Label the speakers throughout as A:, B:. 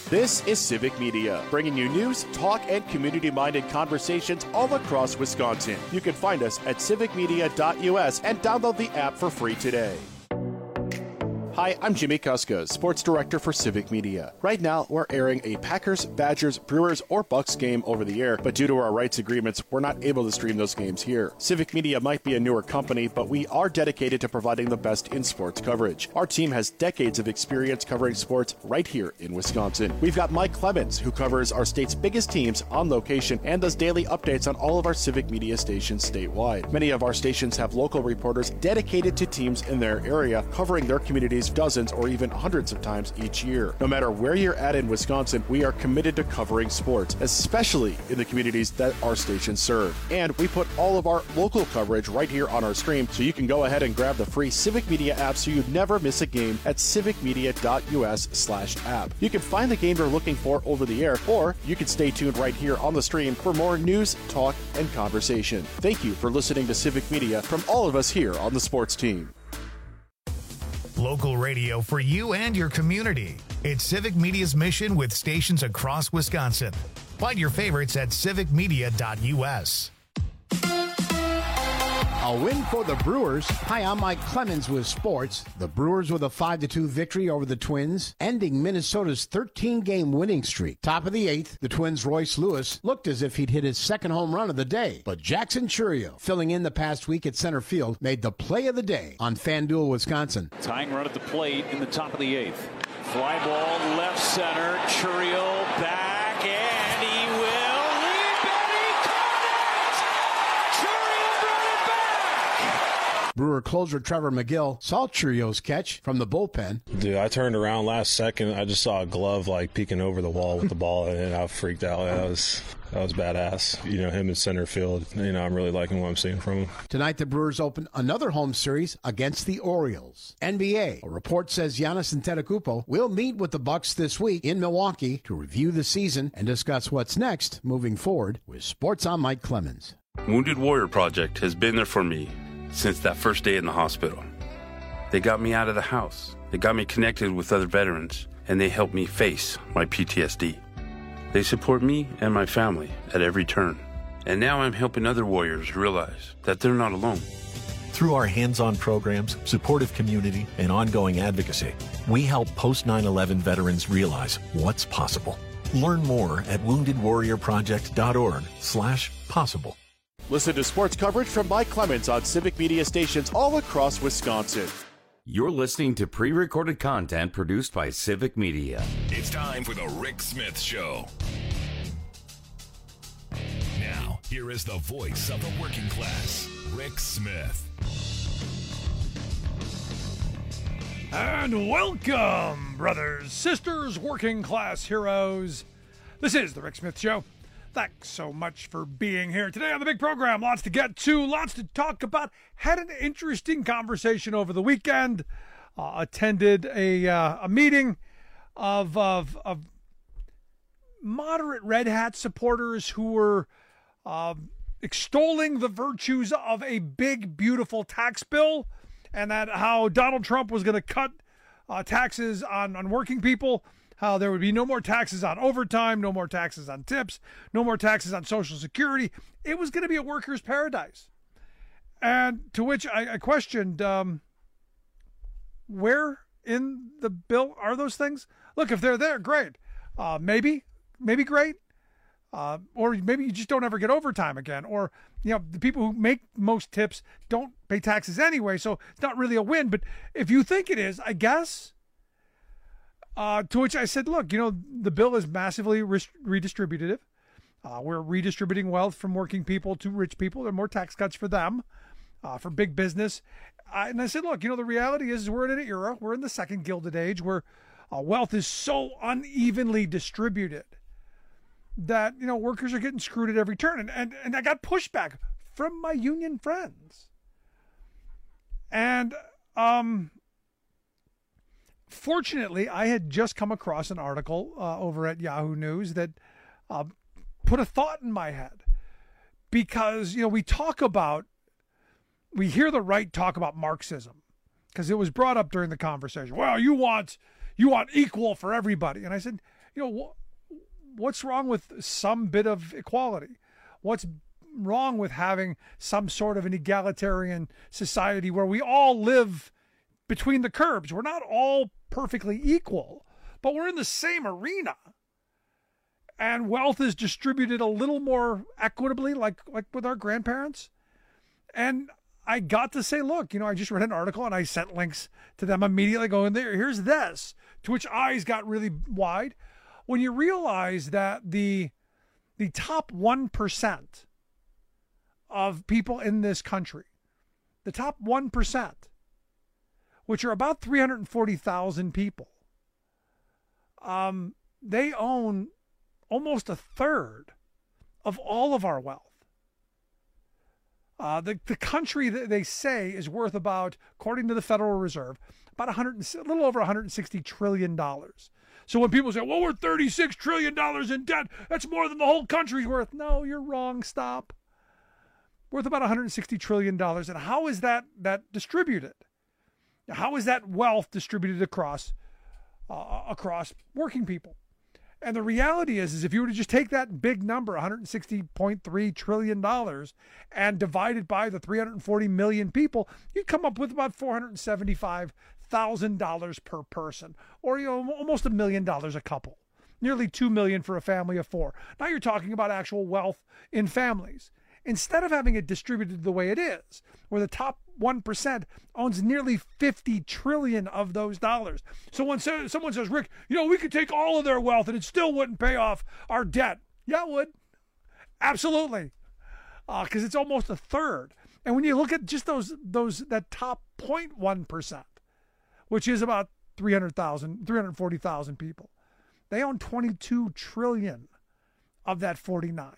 A: This is Civic Media, bringing you news, talk, and community-minded conversations all across Wisconsin. You can find us at civicmedia.us and download the app for free today. Hi, I'm Jimmy Kuska, Sports Director for Civic Media. Right now, we're airing a Packers, Badgers, Brewers, or Bucks game over the air, but due to our rights agreements, we're not able to stream those games here. Civic Media might be a newer company, but we are dedicated to providing the best in sports coverage. Our team has decades of experience covering sports right here in Wisconsin. We've got Mike Clemens, who covers our state's biggest teams on location and does daily updates on all of our Civic Media stations statewide. Many of our stations have local reporters dedicated to teams in their area, covering their communities dozens or even hundreds of times each year. No matter where you're at in Wisconsin, we are committed to covering sports, especially in the communities that our stations serve. And we put all of our local coverage right here on our stream, so you can go ahead and grab the free Civic Media app so you never miss a game at civicmedia.us/app. You can find the game you're looking for over the air, or you can stay tuned right here on the stream for more news, talk, and conversation. Thank you for listening to Civic Media from all of us here on the sports team.
B: Local radio for you and your community. It's Civic Media's mission with stations across Wisconsin. Find your favorites at civicmedia.us.
C: A win for the Brewers. Hi, I'm Mike Clemens with sports. The Brewers with a 5-2 victory over the Twins, ending Minnesota's 13-game winning streak. Top of the eighth, the Twins' Royce Lewis looked as if he'd hit his second home run of the day. But Jackson Chourio, filling in the past week at center field, made the play of the day on FanDuel, Wisconsin.
D: Tying run at the plate in the top of the eighth. Fly ball left center. Chourio back, and he will.
C: Brewer closer Trevor McGill saw Chourio's catch from the bullpen.
E: Dude, I turned around last second. I just saw a glove like peeking over the wall with the ball, and I freaked out. That was badass. You know, him in center field. You know, I'm really liking what I'm seeing from him.
C: Tonight, the Brewers open another home series against the Orioles. NBA. A report says Giannis Antetokounmpo will meet with the Bucks this week in Milwaukee to review the season and discuss what's next moving forward. With Sports, I'm Mike Clemens.
F: Wounded Warrior Project has been there for me since that first day in the hospital. They got me out of the house. They got me connected with other veterans, and they helped me face my PTSD. They support me and my family at every turn. And now I'm helping other warriors realize that they're not alone.
G: Through our hands-on programs, supportive community, and ongoing advocacy, we help post-9/11 veterans realize what's possible. Learn more at woundedwarriorproject.org/possible.
A: Listen to sports coverage from Mike Clemens on Civic Media stations all across Wisconsin.
H: You're listening to pre-recorded content produced by Civic Media.
I: It's time for the Rick Smith Show. Now, here is the voice of the working class, Rick Smith.
J: And welcome, brothers, sisters, working class heroes. This is the Rick Smith Show. Thanks so much for being here today on the big program. Lots to get to, lots to talk about. Had an interesting conversation over the weekend. Attended a meeting of moderate Red Hat supporters who were extolling the virtues of a big, beautiful tax bill, and that how Donald Trump was going to cut taxes on working people. How there would be no more taxes on overtime, no more taxes on tips, no more taxes on Social Security. It was going to be a worker's paradise. And to which I questioned, where in the bill are those things? Look, if they're there, great. Maybe great. Or maybe you just don't ever get overtime again. Or, you know, the people who make most tips don't pay taxes anyway, so it's not really a win. But if you think it is, I guess... to which I said, look, you know, the bill is massively redistributive. We're redistributing wealth from working people to rich people. There are more tax cuts for them, for big business. And I said, look, you know, the reality is we're in an era, we're in the second Gilded Age, where wealth is so unevenly distributed that, you know, workers are getting screwed at every turn. And I got pushback from my union friends. And, fortunately, I had just come across an article over at Yahoo News that put a thought in my head. Because, you know, we hear the right talk about Marxism, because it was brought up during the conversation. Well, you want equal for everybody. And I said, what's wrong with some bit of equality? What's wrong with having some sort of an egalitarian society where we all live between the curbs? We're not all perfectly equal, but we're in the same arena. And wealth is distributed a little more equitably, like with our grandparents. And I got to say, look, I just read an article and I sent links to them immediately going, here's this, to which eyes got really wide. When you realize that the top 1% of people in this country, the top 1%, which are about 340,000 people, they own almost a third of all of our wealth. The country that they say is worth about, according to the Federal Reserve, about a little over $160 trillion. So when people say, well, we're $36 trillion in debt, that's more than the whole country's worth. No, you're wrong. Stop. Worth about $160 trillion. And how is that distributed? How is that wealth distributed across working people? And the reality is if you were to just take that big number, $160.3 trillion, and divide it by the 340 million people, you'd come up with about $475,000 per person, or almost $1 million a couple. Nearly $2 million for a family of four. Now you're talking about actual wealth in families. Instead of having it distributed the way it is, where the top 1% owns nearly 50 trillion of those dollars. So when someone says, Rick, we could take all of their wealth and it still wouldn't pay off our debt. Yeah, it would. Absolutely. Because it's almost a third. And when you look at just that top 0.1%, which is about 340,000 people, they own 22 trillion of that 49.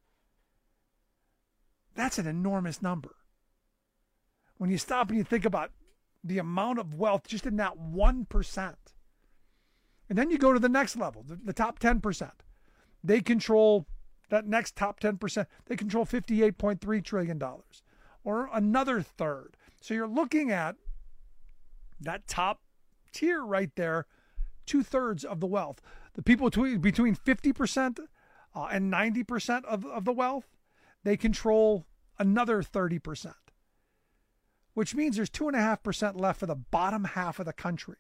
J: That's an enormous number. When you stop and you think about the amount of wealth just in that 1%. And then you go to the next level, the top 10%. They control that next top 10%. They control $58.3 trillion, or another third. So you're looking at that top tier right there, 2/3 of the wealth. The people between 50% and 90% of the wealth, they control another 30%, which means there's 2.5% left for the bottom half of the country.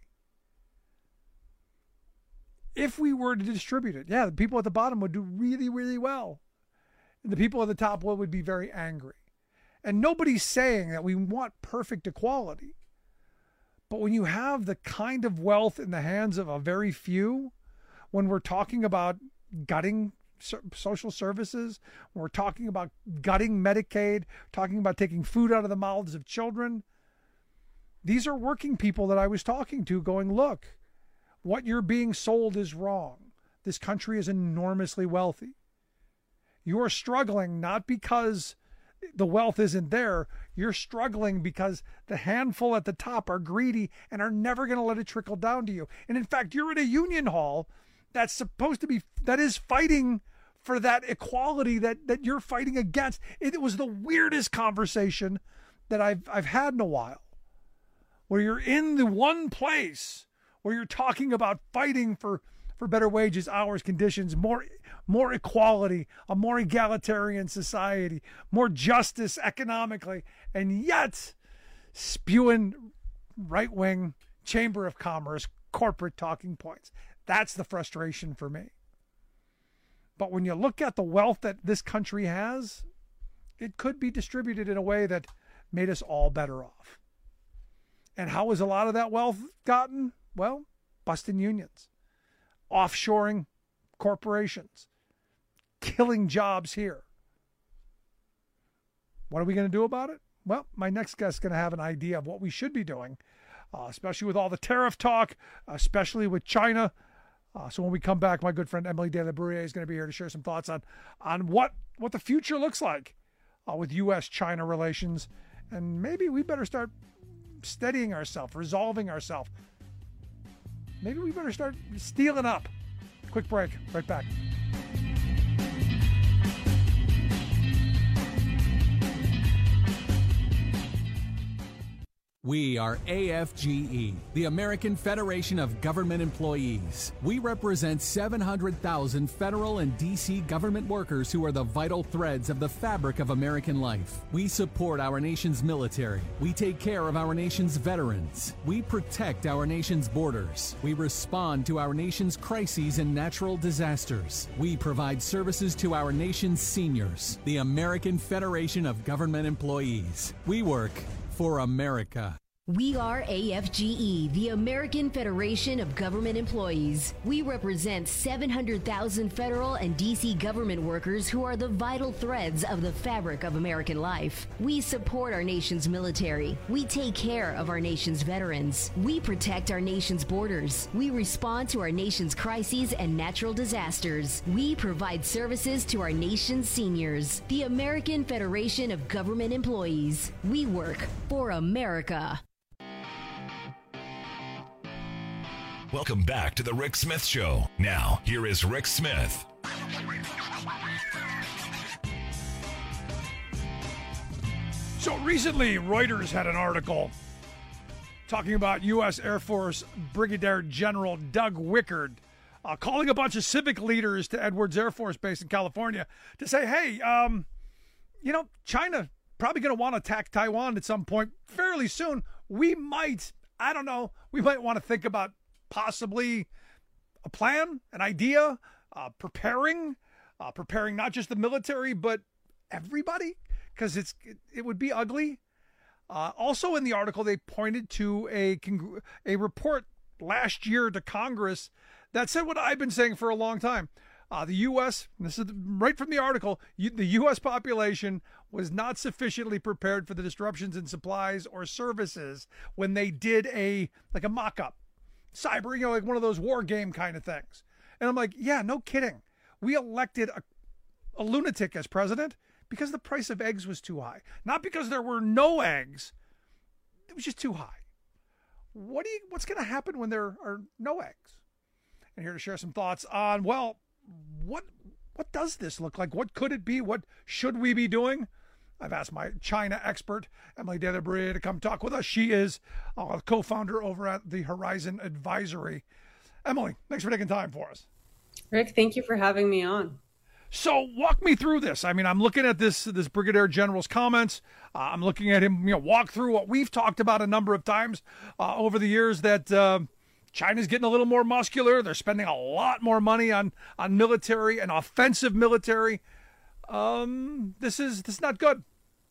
J: If we were to distribute it, the people at the bottom would do really, really well. And the people at the top would be very angry. And nobody's saying that we want perfect equality. But when you have the kind of wealth in the hands of a very few, when we're talking about gutting social services, when we're talking about gutting Medicaid, talking about taking food out of the mouths of children, these are working people that I was talking to going, look, what you're being sold is wrong. This country is enormously wealthy. You are struggling not because the wealth isn't there. You're struggling because the handful at the top are greedy and are never going to let it trickle down to you. And in fact, you're in a union hall that is fighting for that equality that you're fighting against. It was the weirdest conversation that I've had in a while, where you're in the one place where you're talking about fighting for better wages, hours, conditions, more equality, a more egalitarian society, more justice economically, and yet spewing right-wing Chamber of Commerce corporate talking points. That's the frustration for me. But when you look at the wealth that this country has, it could be distributed in a way that made us all better off. And how is a lot of that wealth gotten? Well, busting unions, offshoring corporations, killing jobs here. What are we going to do about it? Well, my next guest is going to have an idea of what we should be doing, especially with all the tariff talk, especially with China. So when we come back, my good friend Emily De La Bruyere is going to be here to share some thoughts on what the future looks like with U.S.-China relations. And maybe we better start steadying ourselves, resolving ourselves. Maybe we better start stealing up. Quick break. Right back.
K: We are AFGE, the American Federation of Government Employees. We represent 700,000 federal and D.C. government workers who are the vital threads of the fabric of American life. We support our nation's military. We take care of our nation's veterans. We protect our nation's borders. We respond to our nation's crises and natural disasters. We provide services to our nation's seniors. The American Federation of Government Employees. We work for America.
L: We are AFGE, the American Federation of Government Employees. We represent 700,000 federal and D.C. government workers who are the vital threads of the fabric of American life. We support our nation's military. We take care of our nation's veterans. We protect our nation's borders. We respond to our nation's crises and natural disasters. We provide services to our nation's seniors. The American Federation of Government Employees. We work for America.
I: Welcome back to the Rick Smith Show. Now, here is Rick Smith.
J: So recently, Reuters had an article talking about U.S. Air Force Brigadier General Doug Wickard calling a bunch of civic leaders to Edwards Air Force Base in California to say, hey, China probably going to want to attack Taiwan at some point fairly soon. We might want to think about possibly a plan, an idea, preparing not just the military, but everybody, because it would be ugly. Also in the article, they pointed to a report last year to Congress that said what I've been saying for a long time. The U.S., this is right from the article, the U.S. population was not sufficiently prepared for the disruptions in supplies or services when they did a mock-up. Cyber, like one of those war game kind of things. And I'm like, yeah, no kidding. We elected a lunatic as president because the price of eggs was too high. Not because there were no eggs. It was just too high. What's going to happen when there are no eggs? And here to share some thoughts on, well, what does this look like? What could it be? What should we be doing? I've asked my China expert, Emily Dedebré, to come talk with us. She is a co-founder over at the Horizon Advisory. Emily, thanks for taking time for us.
M: Rick, thank you for having me on.
J: So walk me through this. I mean, I'm looking at this Brigadier General's comments. I'm looking at him walk through what we've talked about a number of times over the years, that China's getting a little more muscular. They're spending a lot more money on military and offensive military. This is not good.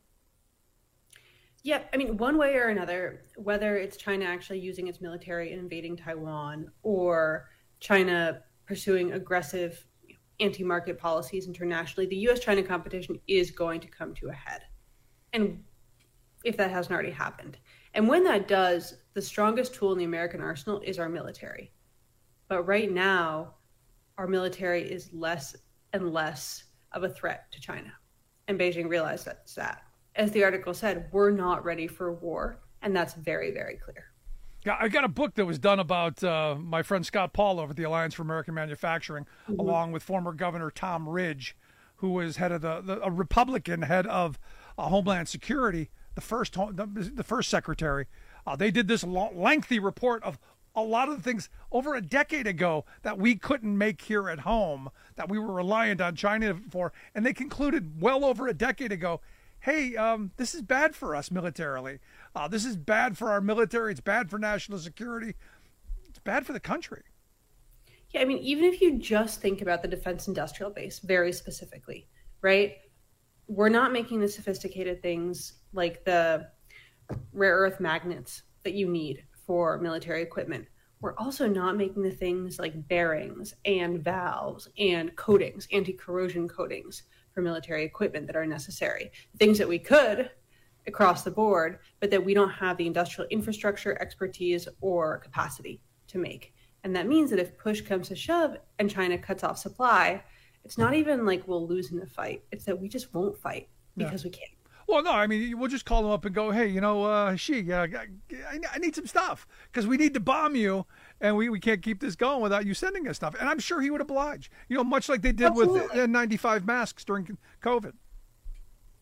M: Yeah, I mean, one way or another, whether it's China actually using its military and invading Taiwan, or China pursuing aggressive anti-market policies internationally, the U.S.-China competition is going to come to a head. And if that hasn't already happened. And when that does, the strongest tool in the American arsenal is our military. But right now, our military is less and less of a threat to China. And Beijing realized that. As the article said, we're not ready for war, and that's very, very clear.
J: Yeah, I got a book that was done about my friend Scott Paul over at the Alliance for American Manufacturing, along with former Governor Tom Ridge, who was head of a Republican head of Homeland Security, the first secretary. They did this lengthy report of a lot of the things over a decade ago that we couldn't make here at home, that we were reliant on China for, and they concluded well over a decade ago, hey, this is bad for us militarily. This is bad for our military. It's bad for national security. It's bad for the country.
M: Yeah, I mean, even if you just think about the defense industrial base very specifically, right? We're not making the sophisticated things like the rare earth magnets that you need for military equipment. We're also not making the things like bearings and valves and coatings, anti-corrosion coatings for military equipment that are necessary. Things that we could across the board, but that we don't have the industrial infrastructure, expertise, or capacity to make. And that means that if push comes to shove and China cuts off supply, it's not even like we'll lose in the fight. It's that we just won't fight because we can't.
J: Well, no, I mean, we'll just call them up and go, hey, I need some stuff because we need to bomb you, and we can't keep this going without you sending us stuff. And I'm sure he would oblige, much like they did with N95 masks during COVID.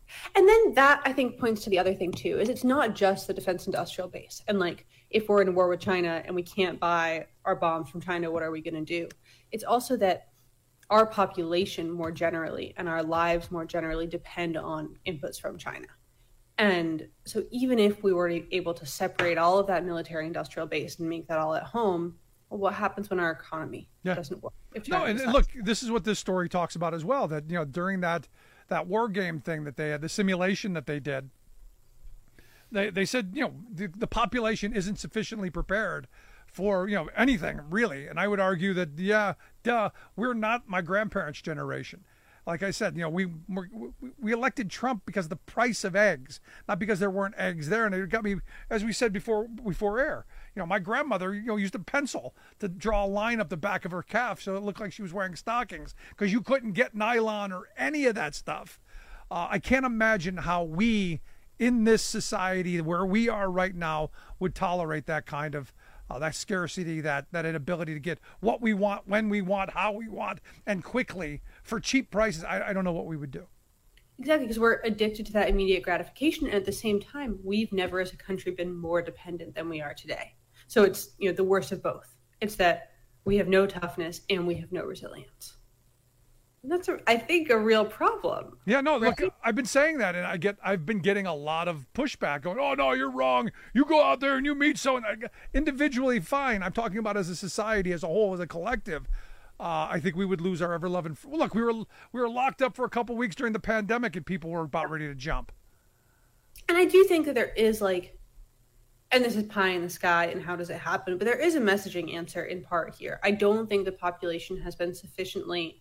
M: And then that, I think, points to the other thing, too, is it's not just the defense industrial base. And like, if we're in a war with China and we can't buy our bombs from China, what are we going to do? It's also that our population more generally and our lives more generally depend on inputs from China. And so even if we were able to separate all of that military industrial base and make that all at home, well, what happens when our economy doesn't work?
J: And look, this is what this story talks about as well, that, during that war game thing that they had, the simulation that they did, they said, the population isn't sufficiently prepared for, anything really. And I would argue that, we're not my grandparents' generation. Like I said, we elected Trump because of the price of eggs, not because there weren't eggs there. And it got me, as we said before air, my grandmother, used a pencil to draw a line up the back of her calf so it looked like she was wearing stockings because you couldn't get nylon or any of that stuff. I can't imagine how we, in this society where we are right now, would tolerate that kind of that scarcity, that inability to get what we want, when we want, how we want, and quickly for cheap prices. I don't know what we would do.
M: Exactly, because we're addicted to that immediate gratification. And at the same time, we've never as a country been more dependent than we are today. So it's the worst of both. It's that we have no toughness and we have no resilience. And that's, I think, a real problem.
J: Yeah, no,
M: right?
J: Look, I've been saying that, and I've been getting a lot of pushback going, oh, no, you're wrong. You go out there and you meet someone. Individually, fine. I'm talking about as a society, as a whole, as a collective. I think we would lose our ever-loving... Look, we were locked up for a couple weeks during the pandemic, and people were about ready to jump.
M: And I do think that there is, and this is pie in the sky, and how does it happen? But there is a messaging answer in part here. I don't think the population has been sufficiently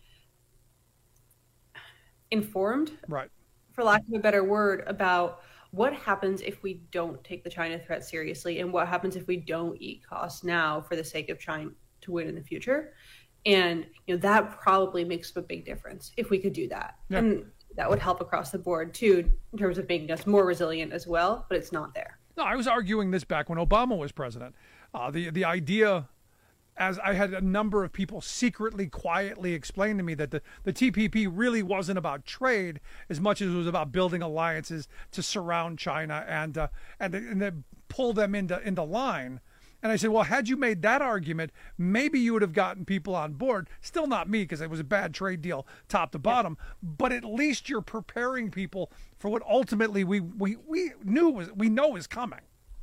M: informed,
J: right,
M: for lack of a better word, about what happens if we don't take the China threat seriously, and what happens if we don't eat costs now for the sake of trying to win in the future. And that probably makes a big difference if we could do that. Yeah. And that would help across the board too, in terms of making us more resilient as well, but it's not there.
J: No, I was arguing this back when Obama was president. The idea, as I had a number of people secretly, quietly explain to me, that the TPP really wasn't about trade as much as it was about building alliances to surround China and then pull them into line. And I said, well, had you made that argument, maybe you would have gotten people on board. Still not me, because it was a bad trade deal top to bottom. But at least you're preparing people for what ultimately we know is coming.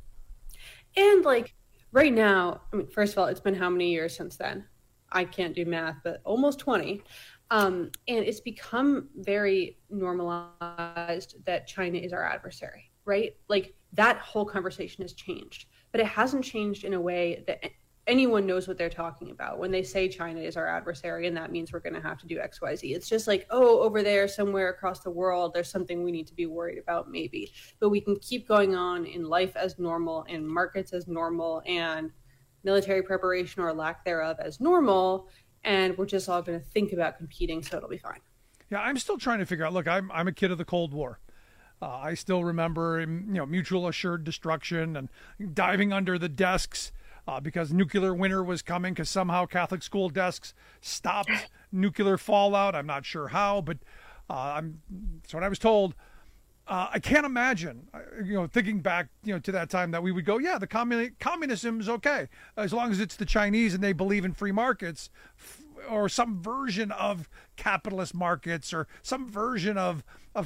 M: And right now, first of all, it's been how many years since then? I can't do math, but almost 20. And it's become very normalized that China is our adversary, right? That whole conversation has changed. But it hasn't changed in a way that anyone knows what they're talking about when they say China is our adversary, and that means we're going to have to do X, Y, Z. It's just over there somewhere across the world, there's something we need to be worried about maybe. But we can keep going on in life as normal, and markets as normal, and military preparation or lack thereof as normal, and we're just all going to think about competing, so it'll be fine.
J: Yeah, I'm still trying to figure out, look, I'm a kid of the Cold War. I still remember, mutual assured destruction and diving under the desks because nuclear winter was coming, because somehow Catholic school desks stopped nuclear fallout. I'm not sure how, but that's what I was told. I can't imagine, thinking back, to that time, that we would go, yeah, the communism is okay as long as it's the Chinese and they believe in free markets, or some version of capitalist markets, or some version of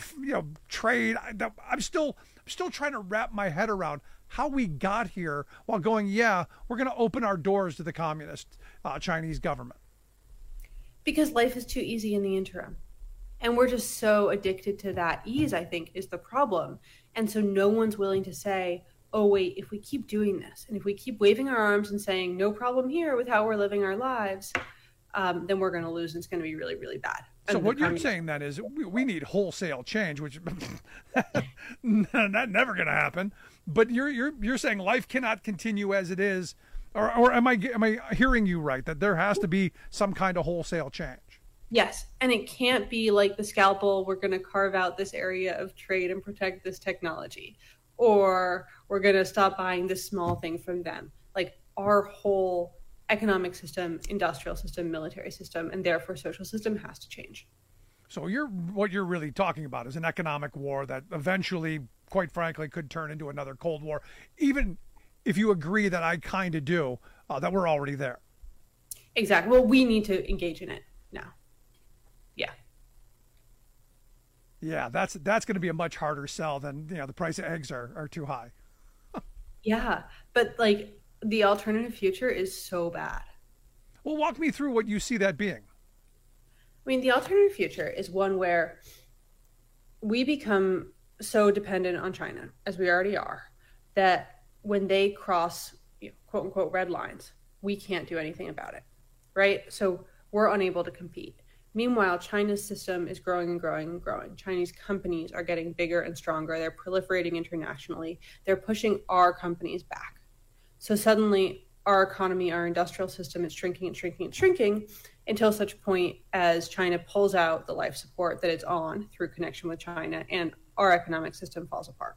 J: trade. I'm still trying to wrap my head around how we got here while going, yeah, we're going to open our doors to the communist Chinese government.
M: Because life is too easy in the interim. And we're just so addicted to that ease, I think, is the problem. And so no one's willing to say, oh, wait, if we keep doing this, and if we keep waving our arms and saying no problem here with how we're living our lives, then we're going to lose, and it's going to be really, really bad.
J: So what you're saying then is we need wholesale change, which that's never going to happen. But you're saying life cannot continue as it is, or am I hearing you right, that there has to be some kind of wholesale change?
M: Yes, and it can't be like the scalpel, we're going to carve out this area of trade and protect this technology, or we're going to stop buying this small thing from them. Our whole economic system, industrial system, military system, and therefore social system has to change.
J: So what you're really talking about is an economic war that eventually, quite frankly, could turn into another Cold War, even if you agree that I kind of do, that we're already there.
M: Exactly. Well, we need to engage in it now. Yeah.
J: Yeah, that's going to be a much harder sell than, the price of eggs are too high.
M: Yeah, but like the alternative future is so bad.
J: Well, walk me through what you see that being.
M: I mean, the alternative future is one where we become so dependent on China, as we already are, that when they cross, quote unquote, red lines, we can't do anything about it, right? So we're unable to compete. Meanwhile, China's system is growing and growing and growing. Chinese companies are getting bigger and stronger. They're proliferating internationally. They're pushing our companies back. So suddenly our economy, our industrial system is shrinking and shrinking and shrinking until such point as China pulls out the life support that it's on through connection with China and our economic system falls apart.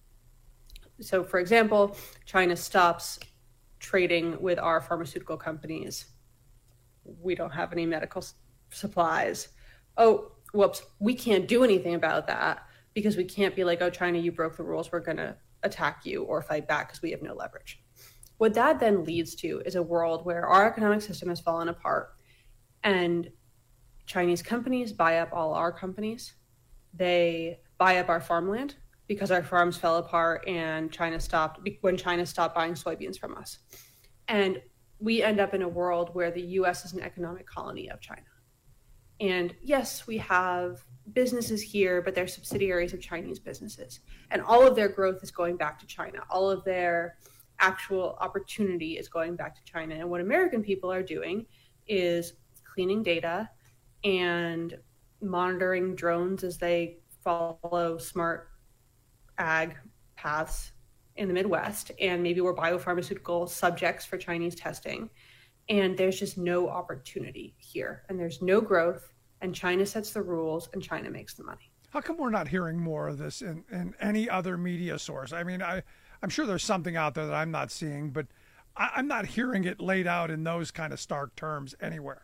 M: So for example, China stops trading with our pharmaceutical companies. We don't have any medical supplies. Oh, whoops, we can't do anything about that because we can't be like, oh, China, you broke the rules. We're going to attack you or fight back because we have no leverage. What that then leads to is a world where our economic system has fallen apart and Chinese companies buy up all our companies. They buy up our farmland because our farms fell apart and when China stopped buying soybeans from us. And we end up in a world where the US is an economic colony of China. And yes, we have businesses here, but they're subsidiaries of Chinese businesses. And all of their growth is going back to China. All of their actual opportunity is going back to China. And what American people are doing is cleaning data and monitoring drones as they follow smart ag paths in the Midwest. And maybe we're biopharmaceutical subjects for Chinese testing. And there's just no opportunity here. And there's no growth. And China sets the rules and China makes the money.
J: How come we're not hearing more of this in any other media source? I mean, I'm sure there's something out there that I'm not seeing, but I'm not hearing it laid out in those kind of stark terms anywhere.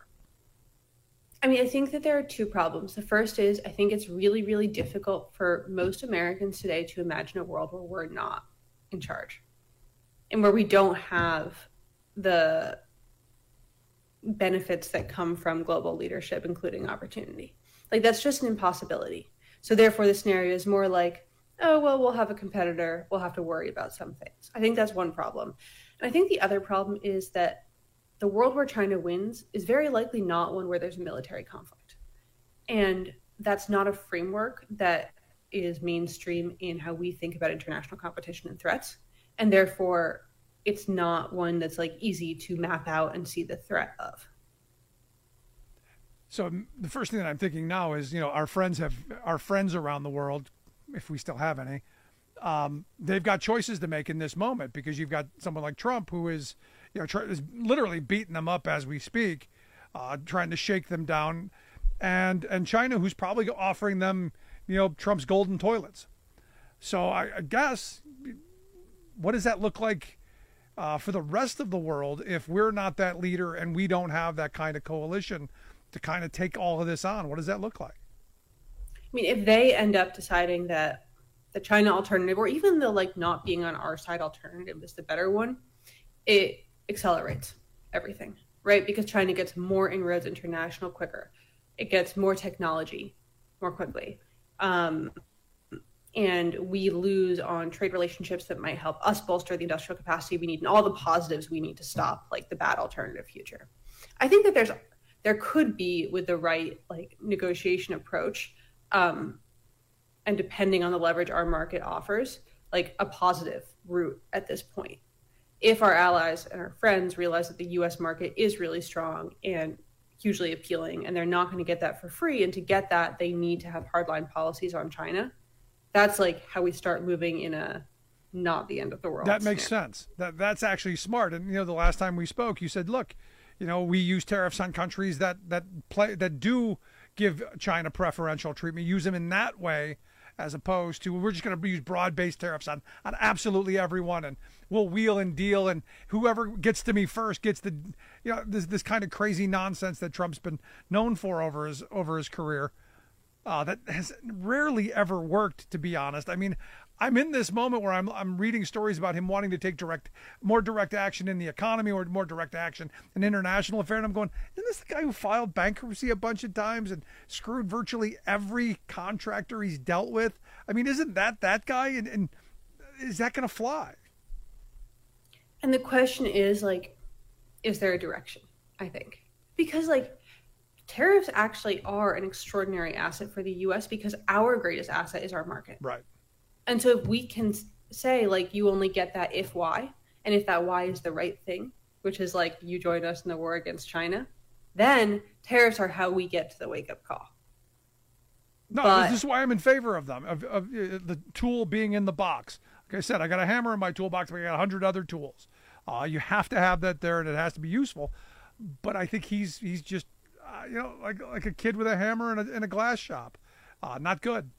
M: I mean, I think that there are two problems. The first is I think it's really, really difficult for most Americans today to imagine a world where we're not in charge and where we don't have the benefits that come from global leadership, including opportunity. Like, that's just an impossibility. So therefore, the scenario is more like, oh, well, we'll have a competitor. We'll have to worry about some things. I think that's one problem. And I think the other problem is that the world where China wins is very likely not one where there's a military conflict. And that's not a framework that is mainstream in how we think about international competition and threats. And therefore, it's not one that's like easy to map out and see the threat of.
J: So the first thing that I'm thinking now is, our friends around the world, if we still have any, they've got choices to make in this moment because you've got someone like Trump who is, is literally beating them up as we speak, trying to shake them down, and China who's probably offering them, Trump's golden toilets. So I guess, what does that look like for the rest of the world if we're not that leader and we don't have that kind of coalition to kind of take all of this on? What does that look like?
M: I mean, if they end up deciding that the China alternative, or even the not being on our side alternative is the better one, it accelerates everything, right? Because China gets more inroads international quicker. It gets more technology more quickly. And we lose on trade relationships that might help us bolster the industrial capacity we need and all the positives we need to stop the bad alternative future. I think that there could be, with the right negotiation approach, and depending on the leverage our market offers, a positive route at this point. If our allies and our friends realize that the U.S. market is really strong and hugely appealing, and they're not going to get that for free, and to get that, they need to have hardline policies on China. That's how we start moving in a not the end of the world.
J: That makes sense. That's actually smart. And the last time we spoke, you said, look, we use tariffs on countries that do give China preferential treatment, use them in that way, as opposed to we're just going to use broad-based tariffs on absolutely everyone, and we'll wheel and deal, and whoever gets to me first gets the this kind of crazy nonsense that Trump's been known for over his career. that has rarely ever worked, to be honest. I mean, I'm in this moment where I'm reading stories about him wanting to take more direct action in the economy or more direct action in international affairs. And I'm going, isn't this the guy who filed bankruptcy a bunch of times and screwed virtually every contractor he's dealt with? I mean, isn't that guy? And is that going to fly?
M: And the question is, like, is there a direction? I think. Because, like, tariffs actually are an extraordinary asset for the U.S. because our greatest asset is our market.
J: Right.
M: And so if we can say, like, you only get that if Y, and if that Y is the right thing, which is, like, you join us in the war against China, then tariffs are how we get to the wake-up call.
J: No, this is why I'm in favor of them, of the tool being in the box. Like I said, I got a hammer in my toolbox, but I got 100 other tools. You have to have that there, and it has to be useful. But I think he's just, like a kid with a hammer in a glass shop. Not good.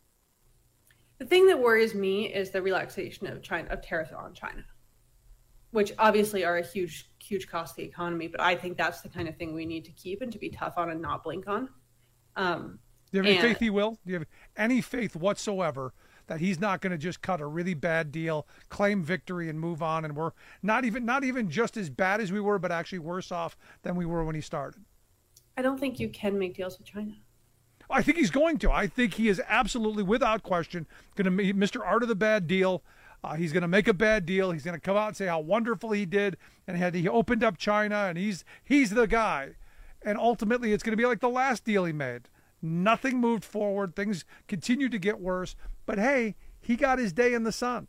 M: The thing that worries me is the relaxation of tariffs on China, which obviously are a huge, huge cost to the economy. But I think that's the kind of thing we need to keep and to be tough on and not blink on.
J: Do you have any faith he will? Do you have any faith whatsoever that he's not going to just cut a really bad deal, claim victory, and move on? And we're not even just as bad as we were, but actually worse off than we were when he started.
M: I don't think you can make deals with China.
J: I think he's going to. I think he is absolutely, without question, going to be Mr. Art of the Bad Deal. He's going to make a bad deal. He's going to come out and say how wonderful he did, and he opened up China, and he's the guy. And ultimately, it's going to be like the last deal he made. Nothing moved forward. Things continued to get worse. But hey, he got his day in the sun.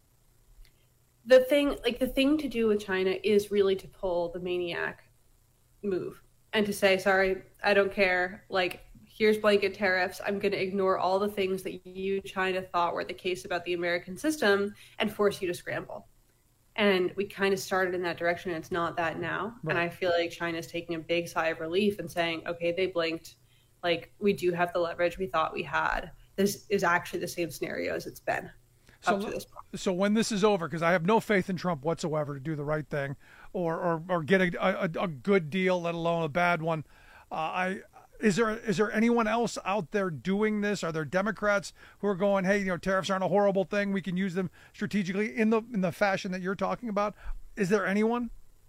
M: The thing to do with China is really to pull the maniac move and to say, sorry, I don't care. Like, here's blanket tariffs. I'm going to ignore all the things that you, China, thought were the case about the American system and force you to scramble. And we kind of started in that direction. And it's not that now. Right. And I feel like China's taking a big sigh of relief and saying, okay, they blinked. Like, we do have the leverage we thought we had. This is actually the same scenario as it's been up to this point. So
J: when this is over, because I have no faith in Trump whatsoever to do the right thing or get a good deal, let alone a bad one, Is there anyone else out there doing this? Are there Democrats who are going, hey, tariffs aren't a horrible thing. We can use them strategically in the fashion that you're talking about? Is there anyone?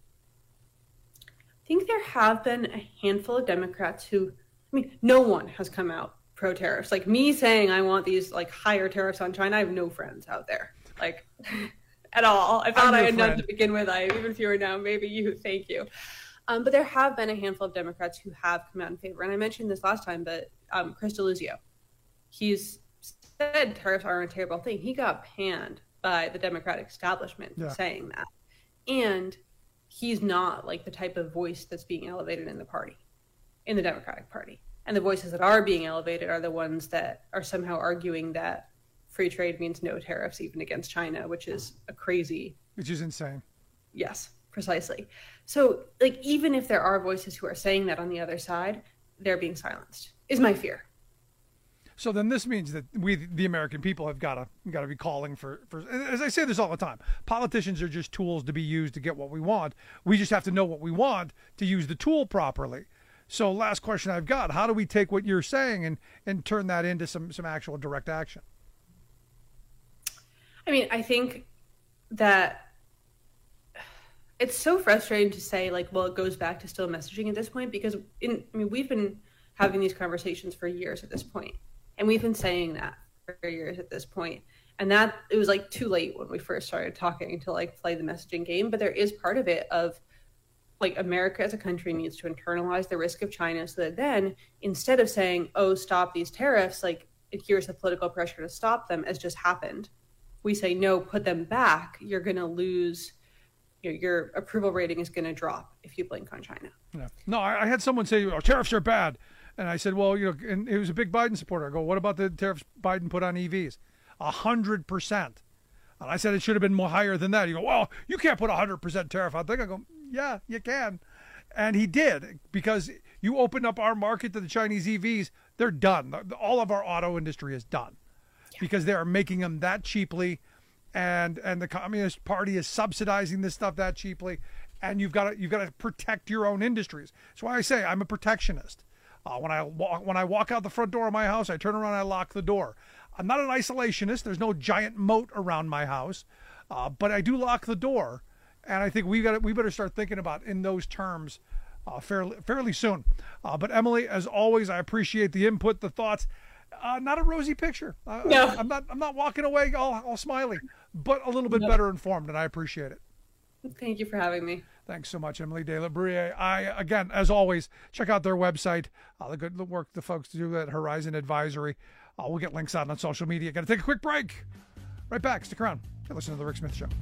M: I think there have been a handful of Democrats who, no one has come out pro tariffs. Like me saying I want these like higher tariffs on China, I have no friends out there, like at all. I thought I had none to begin with. I have even fewer now. Maybe you. Thank you. But there have been a handful of Democrats who have come out in favor. And I mentioned this last time, but Chris Deluzio, he's said tariffs are a terrible thing. He got panned by the Democratic establishment for saying that. And he's not like the type of voice that's being elevated in the Democratic Party. And the voices that are being elevated are the ones that are somehow arguing that free trade means no tariffs even against China, which is
J: which is insane.
M: Yes. Precisely. So, like, even if there are voices who are saying that on the other side, they're being silenced, is my fear.
J: So then this means that we, the American people, have got to be calling for, as I say this all the time, politicians are just tools to be used to get what we want. We just have to know what we want to use the tool properly. So last question I've got, how do we take what you're saying and turn that into some actual direct action?
M: I think that it's so frustrating to say, like, well, it goes back to still messaging at this point, because we've been having these conversations for years at this point, and we've been saying that for years at this point, and that it was like too late when we first started talking to like play the messaging game. But there is part of it of like America as a country needs to internalize the risk of China, so that then instead of saying, oh, stop these tariffs, like here's the political pressure to stop them, as just happened, we say, no, put them back. You're going to lose. Your approval rating is going to drop if you blink on China.
J: Yeah. No, I had someone say, oh, tariffs are bad. And I said, well, and it was a big Biden supporter. I go, what about the tariffs Biden put on EVs? 100%. And I said it should have been more higher than that. You go, well, you can't put 100% tariff on thing. I go, yeah, you can. And he did, because you opened up our market to the Chinese EVs. They're done. All of our auto industry is done because they are making them that cheaply. And the Communist Party is subsidizing this stuff that cheaply, and you've got to protect your own industries. That's why I say I'm a protectionist. When I walk out the front door of my house, I turn around and I lock the door. I'm not an isolationist. There's no giant moat around my house, but I do lock the door, and I think we better start thinking about in those terms fairly soon. But Emily, as always, I appreciate the input, the thoughts. Not a rosy picture.
M: No.
J: I'm not walking away all smiley, but a little bit better informed, and I appreciate it.
M: Thank you for having me.
J: Thanks so much, Emily De La Brouillet. Again, as always, check out their website, the work the folks do at Horizon Advisory. We'll get links out on social media. Got to take a quick break. Right back. Stick around. You're listening to The Rick Smith Show.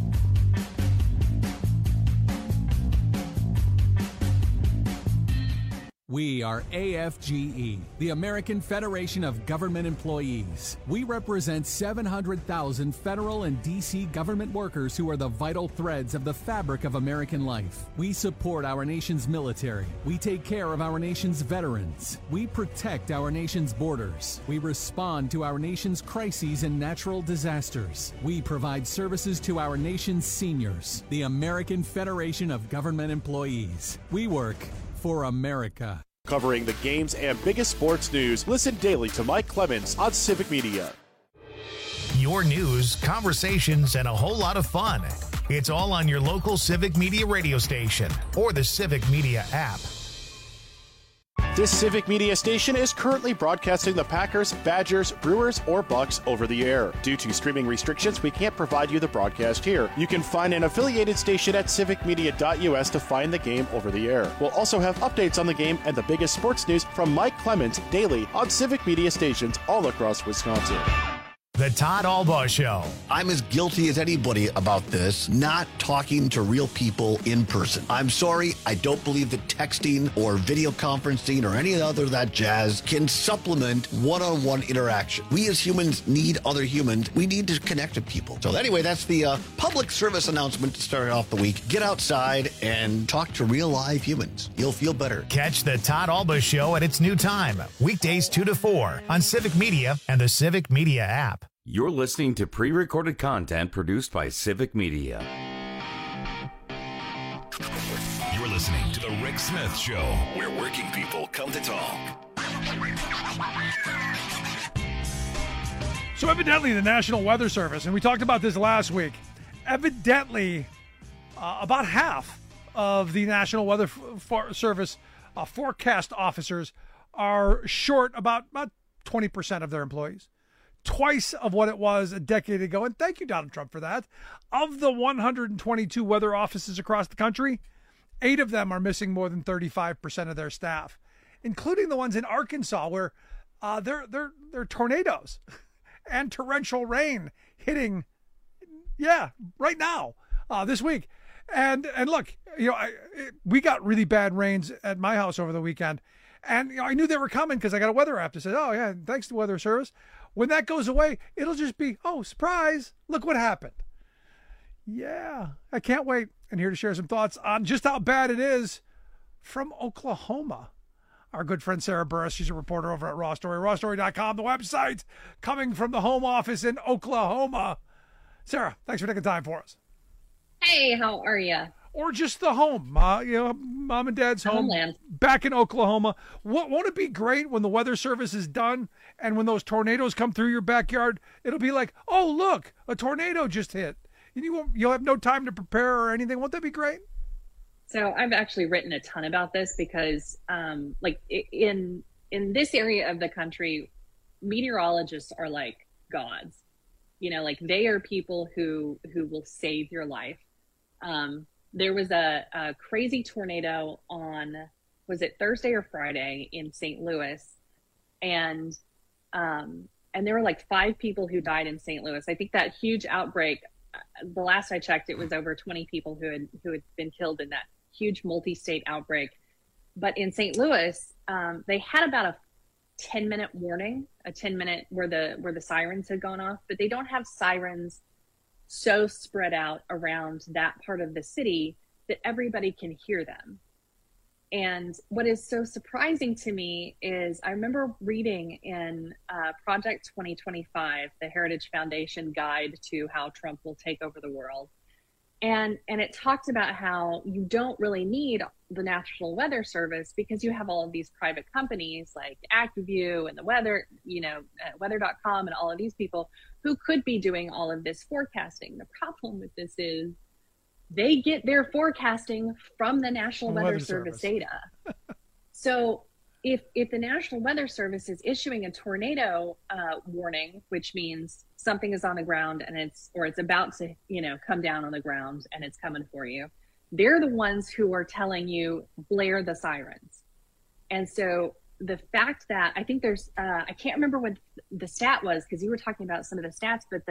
K: We are AFGE, the American Federation of Government Employees. We represent 700,000 federal and D.C. government workers who are the vital threads of the fabric of American life. We support our nation's military. We take care of our nation's veterans. We protect our nation's borders. We respond to our nation's crises and natural disasters. We provide services to our nation's seniors. The American Federation of Government Employees. We work for America.
A: Covering the games and biggest sports news, listen daily to Mike Clemens on Civic Media.
B: Your news, conversations, and a whole lot of fun. It's all on your local Civic Media radio station or the Civic Media app.
A: This Civic Media station is currently broadcasting the Packers, Badgers, Brewers, or Bucks over the air. Due to streaming restrictions, we can't provide you the broadcast here. You can find an affiliated station at civicmedia.us to find the game over the air. We'll also have updates on the game and the biggest sports news from Mike Clemens daily on Civic Media stations all across Wisconsin.
B: The Todd Albaugh Show.
N: I'm as guilty as anybody about this, not talking to real people in person. I'm sorry, I don't believe that texting or video conferencing or any other of that jazz can supplement one-on-one interaction. We as humans need other humans. We need to connect with people. So anyway, that's the public service announcement to start off the week. Get outside and talk to real live humans. You'll feel better.
B: Catch the Todd Albaugh Show at its new time, weekdays 2 to 4 on Civic Media and the Civic Media app.
H: You're listening to pre-recorded content produced by Civic Media.
I: You're listening to The Rick Smith Show, where working people come to talk.
J: So evidently the National Weather Service, and we talked about this last week, evidently about half of the National Weather Service forecast officers are short about 20% of their employees. Twice of what it was a decade ago. And thank you, Donald Trump, for that. Of the 122 weather offices across the country, 8 of them are missing more than 35% of their staff, including the ones in Arkansas where they're tornadoes and torrential rain hitting, right now, this week. And look, we got really bad rains at my house over the weekend. And I knew they were coming because I got a weather app that said, oh, yeah, thanks to Weather Service. When that goes away, it'll just be, oh, surprise, look what happened. Yeah, I can't wait. And here to share some thoughts on just how bad it is from Oklahoma. Our good friend Sarah Burris, she's a reporter over at Raw Story, rawstory.com, the website, coming from the home office in Oklahoma. Sarah, thanks for taking time for us.
O: Hey, how are you?
J: Or just the home, mom and dad's home,
O: Homeland.
J: Back in Oklahoma. Won't it be great when the Weather Service is done and when those tornadoes come through your backyard? It'll be like, oh, look, a tornado just hit. You'll have no time to prepare or anything. Won't that be great?
O: So I've actually written a ton about this because in this area of the country, meteorologists are like gods. They are people who will save your life. There was a crazy tornado on, was it Thursday or Friday in St. Louis? And there were like 5 people who died in St. Louis. I think that huge outbreak, the last I checked, it was over 20 people who had been killed in that huge multi-state outbreak. But in St. Louis, they had about a 10-minute warning, a 10-minute where the sirens had gone off, but they don't have sirens so spread out around that part of the city that everybody can hear them. And what is so surprising to me is I remember reading in Project 2025, the Heritage Foundation guide to how Trump will take over the world. And it talked about how you don't really need the National Weather Service because you have all of these private companies like AccuView and the weather, weather.com and all of these people who could be doing all of this forecasting. The problem with this is they get their forecasting from the National Weather Service data. So if the National Weather Service is issuing a tornado warning, which means something is on the ground and it's about to, come down on the ground and it's coming for you, they're the ones who are telling you blare the sirens. And so the fact that I think there's, I can't remember what the stat was because you were talking about some of the stats, but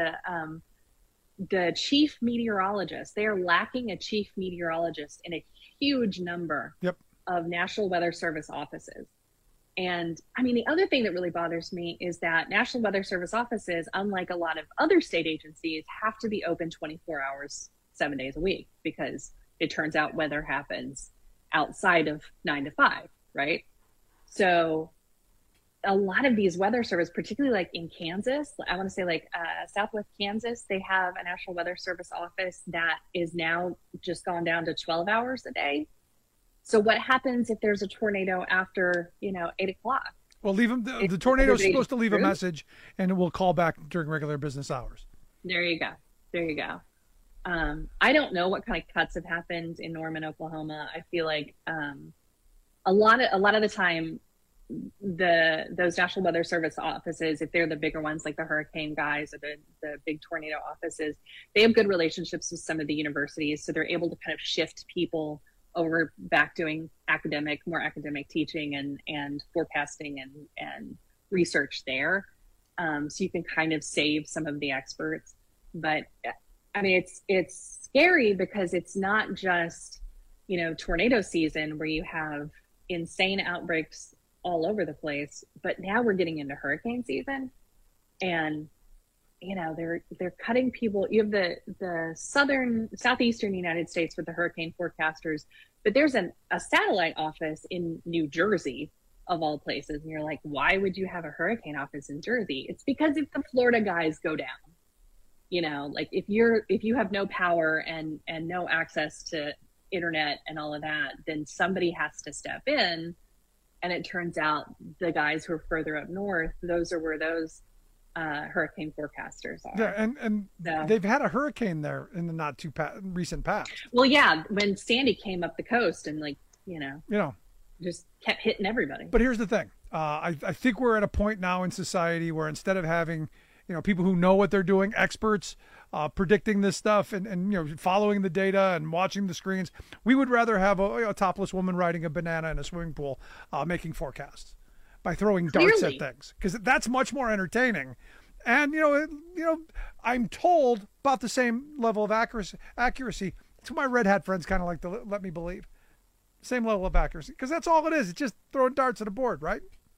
O: the chief meteorologist, they are lacking a chief meteorologist in a huge number of National Weather Service offices. And I mean, the other thing that really bothers me is that National Weather Service offices, unlike a lot of other state agencies, have to be open 24 hours, 7 days a week, because it turns out weather happens outside of 9 to 5, right? So a lot of these weather service, particularly like in Kansas, I want to say like Southwest Kansas, they have a National Weather Service office that is now just gone down to 12 hours a day. So what happens if there's a tornado after, 8 o'clock?
J: Well, leave them. The tornado is supposed to leave a message, and it will call back during regular business hours.
O: There you go. I don't know what kind of cuts have happened in Norman, Oklahoma. I feel like a lot of the time, those National Weather Service offices, if they're the bigger ones like the hurricane guys or the big tornado offices, they have good relationships with some of the universities, so they're able to kind of shift people over back doing more academic teaching and forecasting and research there. So you can kind of save some of the experts. But I mean, it's scary because it's not just, tornado season where you have insane outbreaks all over the place, but now we're getting into hurricane season and they're cutting people. You have the southeastern United States with the hurricane forecasters, but there's a satellite office in New Jersey of all places. And you're like, why would you have a hurricane office in Jersey? It's because if the Florida guys go down, like if you have no power and no access to internet and all of that, then somebody has to step in. And it turns out the guys who are further up north, those are where those hurricane forecasters are.
J: Yeah, and they've had a hurricane there in the not too recent past.
O: Well, yeah, when Sandy came up the coast and just kept hitting everybody.
J: But here's the thing: I think we're at a point now in society where instead of having people who know what they're doing, experts predicting this stuff and following the data and watching the screens, we would rather have a topless woman riding a banana in a swimming pool making forecasts by throwing darts at things, because that's much more entertaining. And I'm told about the same level of accuracy. That's what my red hat friends kind of like to let me believe. Same level of accuracy, because that's all it is. It's just throwing darts at a board, right?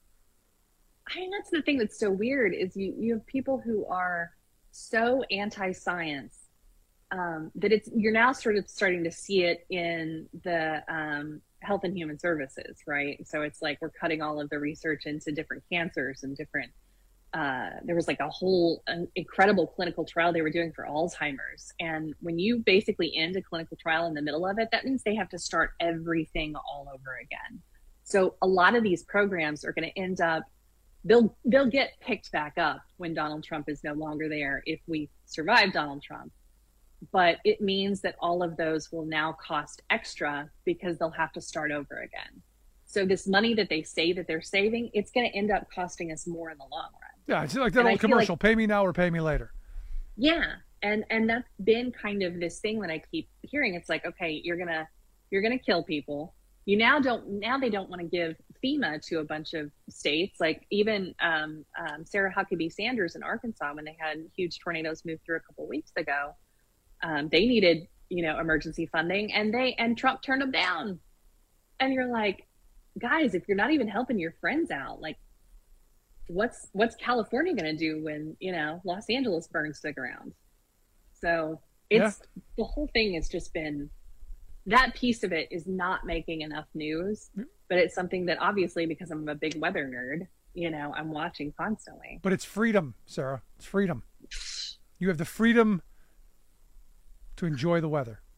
O: I mean, that's the thing that's so weird is you have people who are so anti-science that you're now sort of starting to see it in the Health and Human Services, right? So it's like we're cutting all of the research into different cancers and different. There was like a whole incredible clinical trial they were doing for Alzheimer's, and when you basically end a clinical trial in the middle of it, that means they have to start everything all over again. So a lot of these programs are going to end up. They'll get picked back up when Donald Trump is no longer there if we survive Donald Trump. But it means that all of those will now cost extra because they'll have to start over again. So this money that they say that they're saving, it's going to end up costing us more in the long run.
J: Yeah, it's like that old commercial, pay me now or pay me later.
O: Yeah, and that's been kind of this thing that I keep hearing. It's like, okay, you're gonna kill people. Now they don't want to give FEMA to a bunch of states. Like even Sarah Huckabee Sanders in Arkansas, when they had huge tornadoes move through a couple of weeks ago, they needed emergency funding, and Trump turned them down. And you're like, guys, if you're not even helping your friends out, like what's California going to do when Los Angeles burns to the ground? So the whole thing has just been. That piece of it is not making enough news, but it's something that obviously, because I'm a big weather nerd, I'm watching constantly.
J: But it's freedom, Sarah. It's freedom. You have the freedom to enjoy the weather.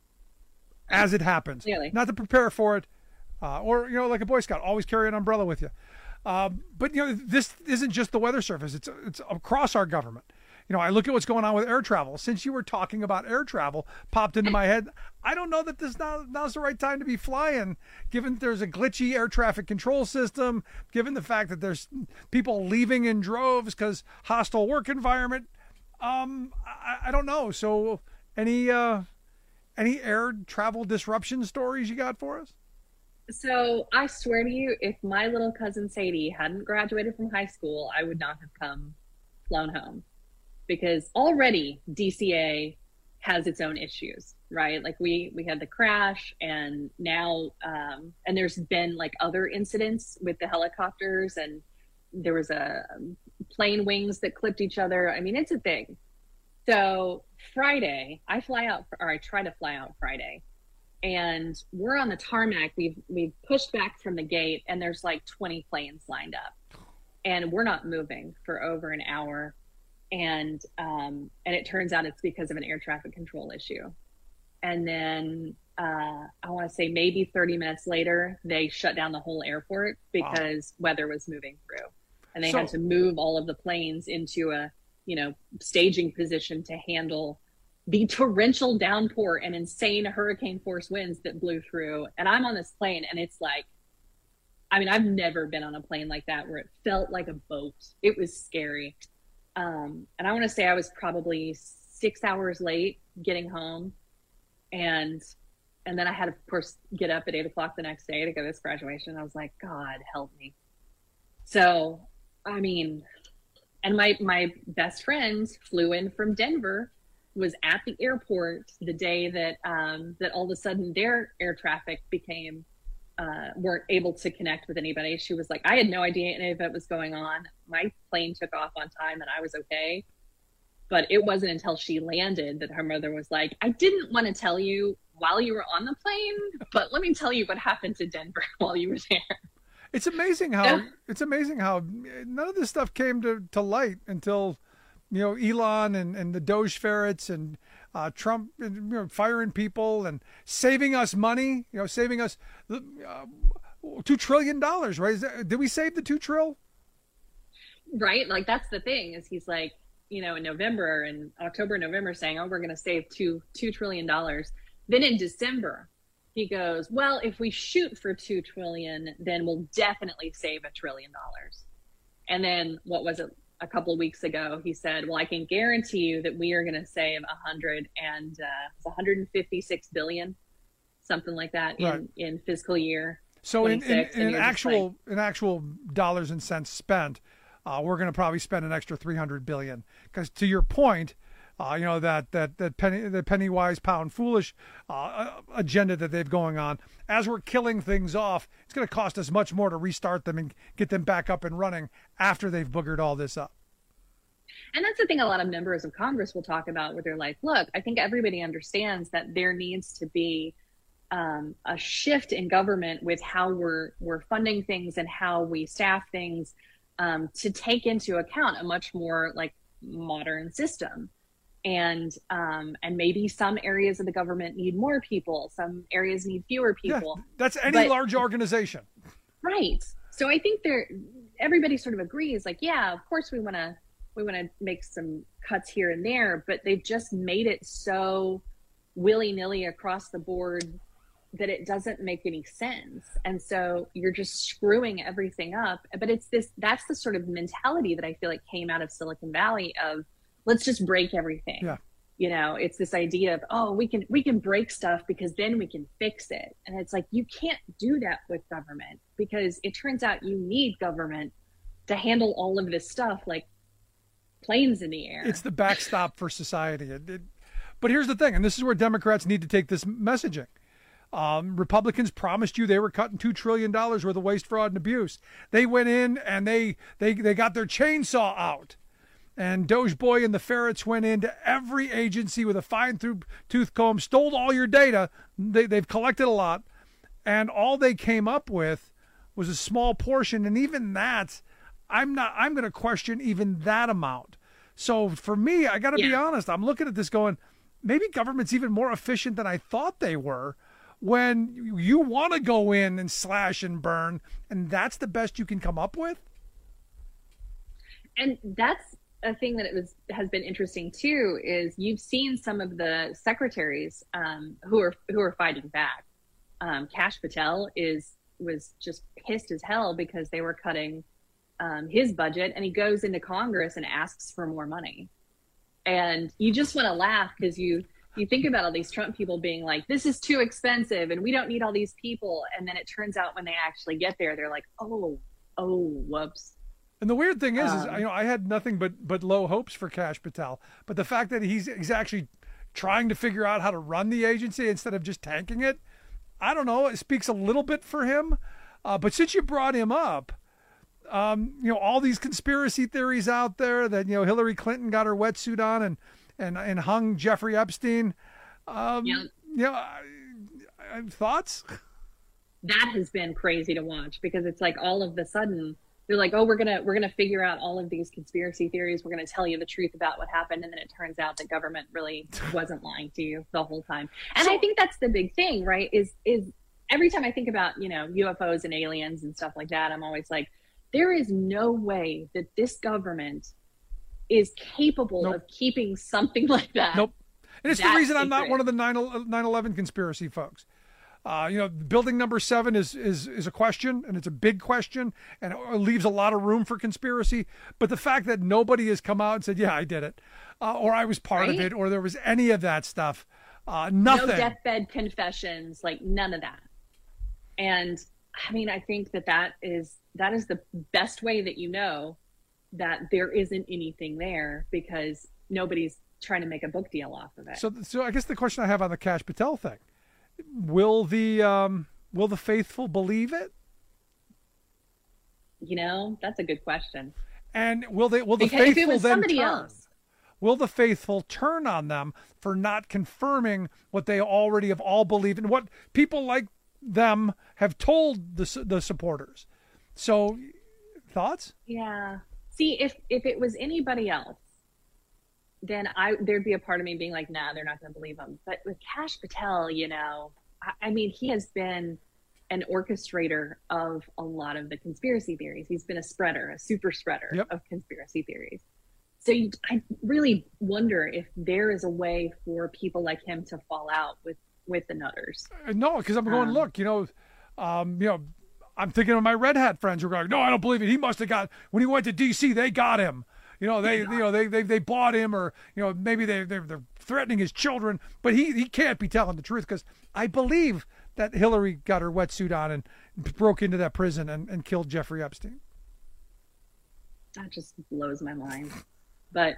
J: as it happens.
O: Clearly.
J: Not to prepare for it, or like a Boy Scout, always carry an umbrella with you. But this isn't just the weather service; it's across our government. I look at what's going on with air travel. Since you were talking about air travel, popped into my head. I don't know that now's the right time to be flying, given that there's a glitchy air traffic control system, given the fact that there's people leaving in droves because hostile work environment. I don't know. So any air travel disruption stories you got for us?
O: So I swear to you, if my little cousin Sadie hadn't graduated from high school, I would not have flown home. Because already DCA has its own issues, right? Like we had the crash, and now and there's been like other incidents with the helicopters, and there was a plane wings that clipped each other. I mean, it's a thing. So Friday, I try to fly out Friday, and we're on the tarmac. We've pushed back from the gate, and there's like 20 planes lined up, and we're not moving for over an hour. And it turns out it's because of an air traffic control issue. And then I want to say maybe 30 minutes later, they shut down the whole airport because weather was moving through, and they had to move all of the planes into a staging position to handle the torrential downpour and insane hurricane force winds that blew through. And I'm on this plane, and it's like, I mean, I've never been on a plane like that where it felt like a boat. It was scary. And I want to say I was probably 6 hours late getting home. And then I had to, of course, get up at 8 o'clock the next day to go to this graduation. I was like, God, help me. So, I mean, and my best friend flew in from Denver, was at the airport the day that all of a sudden their air traffic weren't able to connect with anybody. She was like, I had no idea any of it was going on. My plane took off on time and I was okay. But it wasn't until she landed that her mother was like, I didn't want to tell you while you were on the plane, but let me tell you what happened to Denver while you were there.
J: It's amazing how none of this stuff came to light until, Elon and the Doge ferrets and Trump firing people and saving us money, saving us $2 trillion, right? Did we save the $2 trillion?
O: Right. Like, that's the thing, is he's like, in October, November saying, we're going to save $2 trillion. Then in December, he goes, well, if we shoot for $2 trillion, then we'll definitely save $1 trillion. And then what was it? A couple of weeks ago, he said, well, I can guarantee you that we are going to save 156 billion, something like that, right, in fiscal year. So in
J: actual dollars and cents spent, we're going to probably spend an extra 300 billion. Because to your point, that penny wise, pound foolish agenda that they've going on, as we're killing things off, it's going to cost us much more to restart them and get them back up and running after they've boogered all this up.
O: And that's the thing a lot of members of Congress will talk about, where they're like, look, I think everybody understands that there needs to be a shift in government with how we're funding things and how we staff things, to take into account a much more like modern system. And maybe some areas of the government need more people, some areas need fewer people.
J: Yeah, that's any large organization.
O: Right. So I think everybody sort of agrees, like, yeah, of course we want to make some cuts here and there, but they've just made it so willy-nilly across the board that it doesn't make any sense. And so you're just screwing everything up. But that's the sort of mentality that I feel like came out of Silicon Valley of, let's just break everything.
J: Yeah.
O: It's this idea of, we can break stuff because then we can fix it. And it's like, you can't do that with government, because it turns out you need government to handle all of this stuff, like planes in the air.
J: It's the backstop for society. But here's the thing, and this is where Democrats need to take this messaging. Republicans promised you they were cutting $2 trillion worth of waste, fraud, and abuse. They went in and they got their chainsaw out. And Doge Boy and the ferrets went into every agency with a fine-tooth comb, stole all your data. They've collected a lot. And all they came up with was a small portion. And even that, I'm going to question even that amount. So for me, I got to be honest. I'm looking at this going, maybe government's even more efficient than I thought they were. when you want to go in and slash and burn, and that's the best you can come up with?
O: And that's a thing that has been interesting too, is you've seen some of the secretaries who are fighting back. Kash Patel was just pissed as hell because they were cutting his budget, and he goes into Congress and asks for more money. And you just want to laugh because you think about all these Trump people being like, this is too expensive and we don't need all these people. And then it turns out when they actually get there, they're like, oh, whoops.
J: And the weird thing is I had nothing but low hopes for Kash Patel. But the fact that he's actually trying to figure out how to run the agency instead of just tanking it, I don't know. It speaks a little bit for him. But since you brought him up, all these conspiracy theories out there that, Hillary Clinton got her wetsuit on and hung Jeffrey Epstein. Thoughts?
O: That has been crazy to watch because it's like all of a sudden they're like, oh, we're gonna figure out all of these conspiracy theories. We're gonna tell you the truth about what happened, and then it turns out the government really wasn't lying to you the whole time. And I think that's the big thing, right? Is every time I think about UFOs and aliens and stuff like that, I'm always like, there is no way that this government is capable of keeping something like that.
J: Nope. And it's the reason I'm not one of the 9/11 conspiracy folks. Building number 7 is a question, and it's a big question, and it leaves a lot of room for conspiracy. But the fact that nobody has come out and said, yeah, I did it, or I was part of it, or there was any of that stuff, nothing.
O: No deathbed confessions, like none of that. And I mean, I think that is the best way that that there isn't anything there, because nobody's trying to make a book deal off of it.
J: So I guess the question I have on the Kash Patel thing, will the faithful believe it?
O: That's a good question.
J: And will the faithful then turn? Will the faithful turn on them for not confirming what they already have all believed and what people like them have told the supporters? So, thoughts?
O: Yeah. See, if it was anybody else, then there'd be a part of me being like, nah, they're not going to believe him. But with Kash Patel, I mean, he has been an orchestrator of a lot of the conspiracy theories. He's been a super spreader of conspiracy theories. So I really wonder if there is a way for people like him to fall out with the nutters.
J: No, because I'm going, look, I'm thinking of my Red Hat friends who are going, no, I don't believe it. He must have got, when he went to D.C., they got him. They bought him, or maybe they're threatening his children, but he can't be telling the truth, because I believe that Hillary got her wetsuit on and broke into that prison and killed Jeffrey Epstein.
O: That just blows my mind. But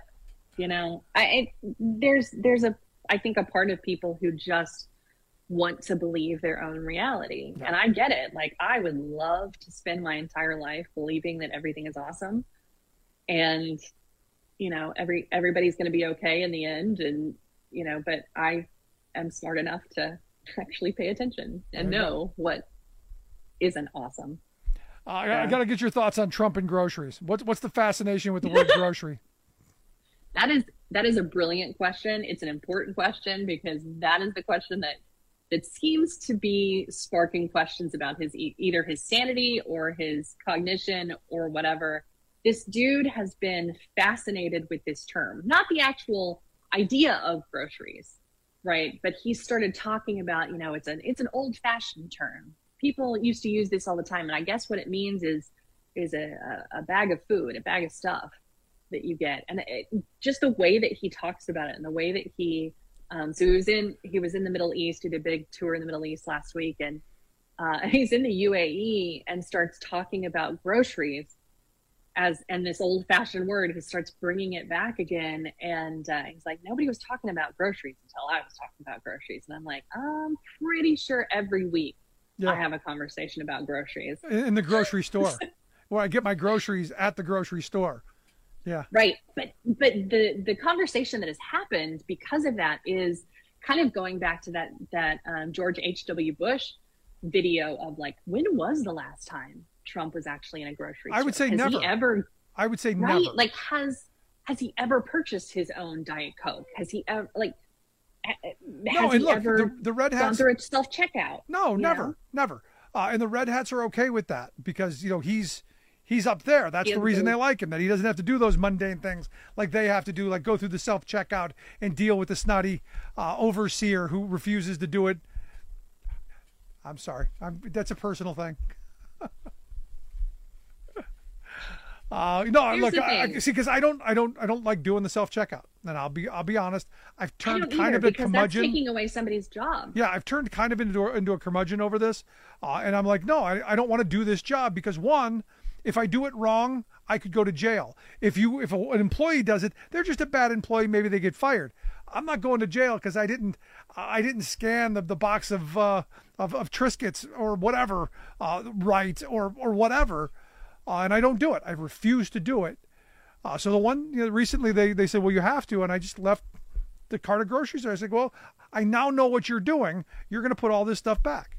O: there's I think a part of people who just want to believe their own reality, and I get it. Like, I would love to spend my entire life believing that everything is awesome. And, everybody's going to be okay in the end. And, but I am smart enough to actually pay attention and know what isn't awesome.
J: I got to get your thoughts on Trump and groceries. What's the fascination with the word grocery?
O: That is a brilliant question. It's an important question, because that is the question that seems to be sparking questions about either his sanity or his cognition or whatever. This dude has been fascinated with this term, not the actual idea of groceries, right? But he started talking about, it's an old-fashioned term. People used to use this all the time, and I guess what it means is a bag of food, a bag of stuff that you get, and just the way that he talks about it, and the way that he was in the Middle East. He did a big tour in the Middle East last week, and he's in the UAE and starts talking about groceries. And this old-fashioned word, he starts bringing it back again, and he's like, nobody was talking about groceries until I was talking about groceries. And I'm like, I'm pretty sure every week I have a conversation about groceries
J: in the grocery store, where I get my groceries at the grocery store. Yeah,
O: right. But the conversation that has happened because of that is kind of going back to that George H.W. Bush video of, like, when was the last time Trump was actually in a grocery store?
J: I would say never. I would say never.
O: Like, has he ever purchased his own Diet Coke? Has he ever, like, has he ever
J: the red hats
O: gone through a self-checkout?
J: No, never. And the red hats are okay with that because, he's up there. That's the reason they like him, that he doesn't have to do those mundane things like they have to do, like go through the self-checkout and deal with the snotty overseer who refuses to do it. I'm sorry. That's a personal thing. Look, see, because I don't like doing the self-checkout, and I'll be honest. I've turned kind of a curmudgeon.
O: That's taking away somebody's job.
J: Yeah, I've turned kind of into a curmudgeon over this, and I'm like, no, I don't want to do this job because one, if I do it wrong, I could go to jail. If an employee does it, they're just a bad employee. Maybe they get fired. I'm not going to jail because I didn't scan the box of Triscuits or whatever right or whatever. And I don't do it. I refuse to do it. So the one, recently they said, well, you have to. And I just left the cart of groceries there. I said, well, I now know what you're doing. You're going to put all this stuff back.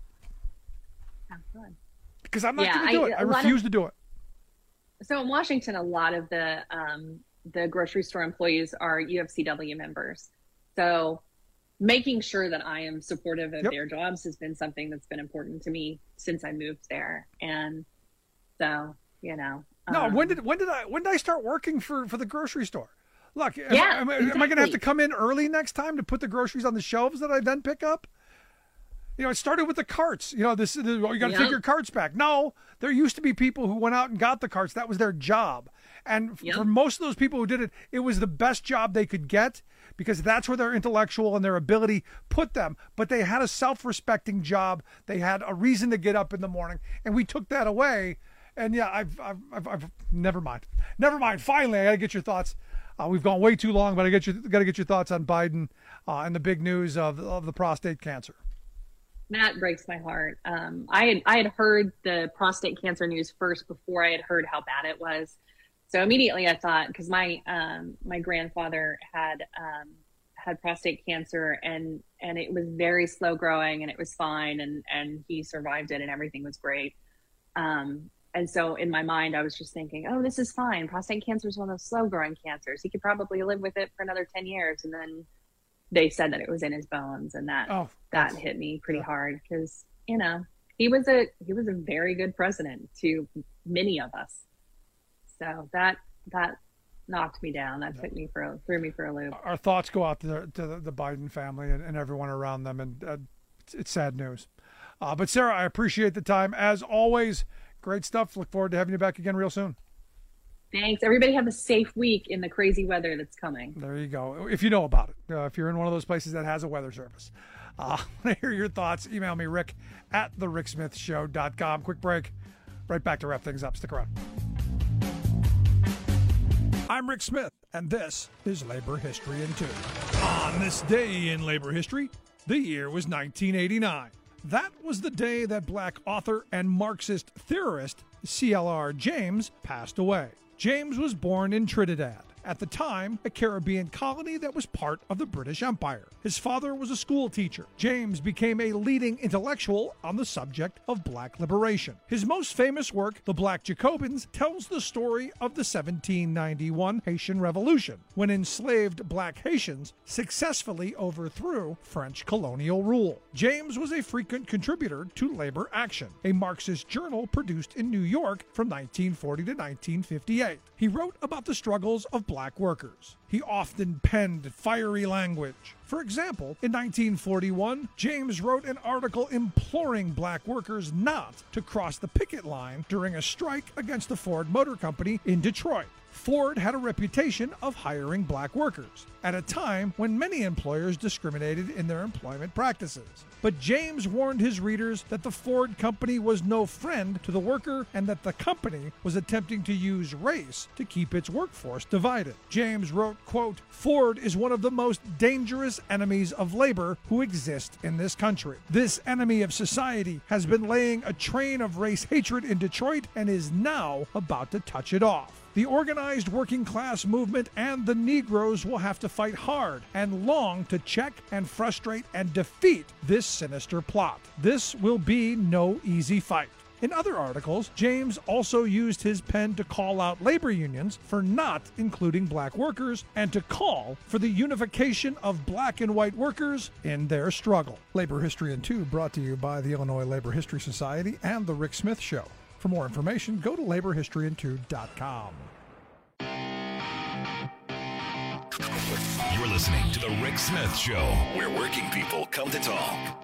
J: Because I'm not going to do it. I refuse to do it.
O: So in Washington, a lot of the grocery store employees are UFCW members. So making sure that I am supportive of their jobs has been something that's been important to me since I moved there. And so,
J: no, when did I start working for the grocery store? Look, am I going to have to come in early next time to put the groceries on the shelves that I then pick up? It started with the carts. You got to take your carts back. No, there used to be people who went out and got the carts. That was their job. And for most of those people who did it, it was the best job they could get because that's where their intellectual and their ability put them. But they had a self-respecting job. They had a reason to get up in the morning, and we took that away. And I've never mind. Finally, I got to get your thoughts. We've gone way too long, but I got to get your thoughts on Biden and the big news of the prostate cancer.
O: That breaks my heart. I had heard the prostate cancer news first before I had heard how bad it was. So immediately I thought, because my grandfather had prostate cancer and it was very slow growing and it was fine and he survived it and everything was great. And so in my mind, I was just thinking, oh, this is fine. Prostate cancer is one of those slow growing cancers. He could probably live with it for another 10 years. And then they said that it was in his bones, and that hit me pretty hard because, he was a very good president to many of us. So that knocked me down. That threw me for a loop.
J: Our thoughts go out to the Biden family and everyone around them. And it's sad news. But Sarah, I appreciate the time as always. Great stuff. Look forward to having you back again real soon.
O: Thanks. Everybody have a safe week in the crazy weather that's coming.
J: There you go. If you know about it, if you're in one of those places that has a weather service. I want to hear your thoughts. Email me, rick@thericksmithshow.com. Quick break. Right back to wrap things up. Stick around. I'm Rick Smith, and this is Labor History in 2. On this day in labor history, the year was 1989. That was the day that black author and Marxist theorist C.L.R. James passed away. James was born in Trinidad, at the time a Caribbean colony that was part of the British Empire. His father was a school teacher. James became a leading intellectual on the subject of black liberation. His most famous work, The Black Jacobins, tells the story of the 1791 Haitian Revolution, when enslaved black Haitians successfully overthrew French colonial rule. James was a frequent contributor to Labor Action, a Marxist journal produced in New York from 1940 to 1958. He wrote about the struggles of black workers. He often penned fiery language. For example, in 1941, James wrote an article imploring black workers not to cross the picket line during a strike against the Ford Motor Company in Detroit. Ford had a reputation of hiring black workers at a time when many employers discriminated in their employment practices. But James warned his readers that the Ford Company was no friend to the worker and that the company was attempting to use race to keep its workforce divided. James wrote, quote, "Ford is one of the most dangerous enemies of labor who exist in this country. This enemy of society has been laying a train of race hatred in Detroit and is now about to touch it off. The organized working class movement and the Negroes will have to fight hard and long to check and frustrate and defeat this sinister plot. This will be no easy fight. In other articles, James also used his pen to call out labor unions for not including black workers and to call for the unification of black and white workers in their struggle. Labor History in 2 brought to you by the Illinois Labor History Society and The Rick Smith Show. For more information, go to laborhistoryin2.com.
I: You're listening to The Rick Smith Show, where working people come to talk.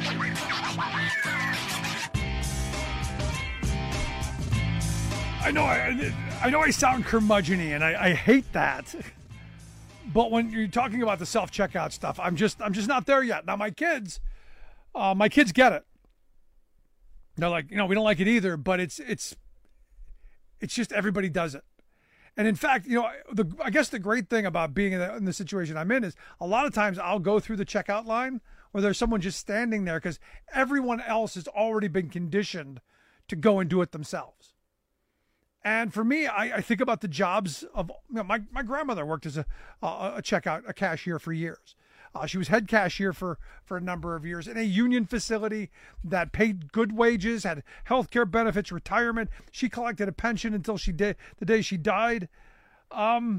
J: I know I sound curmudgeon-y, and I hate that. But when you're talking about the self-checkout stuff, I'm just not there yet. Now my kids get it. They're like, we don't like it either, but it's just everybody does it. And in fact, I guess the great thing about being in the situation I'm in is a lot of times I'll go through the checkout line where there's someone just standing there because everyone else has already been conditioned to go and do it themselves. And for me, I think about the jobs of my grandmother worked as a cashier for years. She was head cashier for a number of years in a union facility that paid good wages, had health care benefits, retirement. She collected a pension until the day she died. I